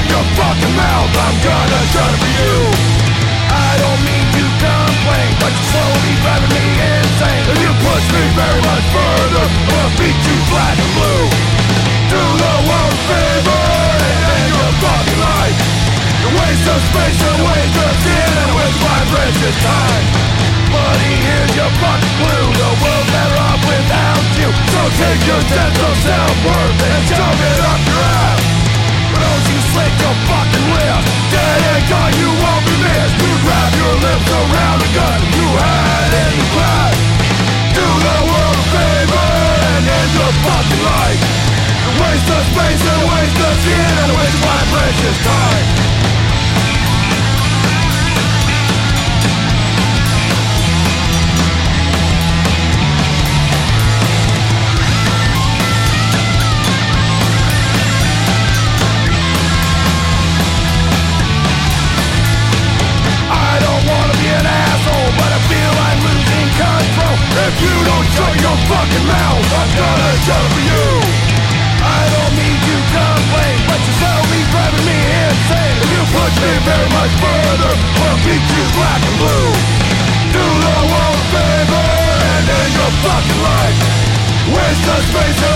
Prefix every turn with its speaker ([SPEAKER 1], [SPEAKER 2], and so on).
[SPEAKER 1] your fucking mouth, I'm gonna shut it for you. I don't mean to complain, but you're slowly driving me insane. If you push me very much further, I'll beat you flat and blue. Do the world a favor and end your fucking life. You waste of space and waste of sin, and with my precious time. Buddy, here's your fucking clue. The world's better off without you. So take your sense of self-worth and shove it up your ass. But don't you slick your fucking wrist. Dead and gone, you won't be missed. You wrap your lips around a gun you had in the class. Do the world a favor and end your fucking life. Waste of space and waste of sin, and waste my precious time. If you don't shut your fucking mouth, I'm gonna shut it for you. I don't mean to complain, but you're slowly driving me insane. If you push me very much further, I'll beat you black and blue. Do the world a favor and end your fucking life. Waste of space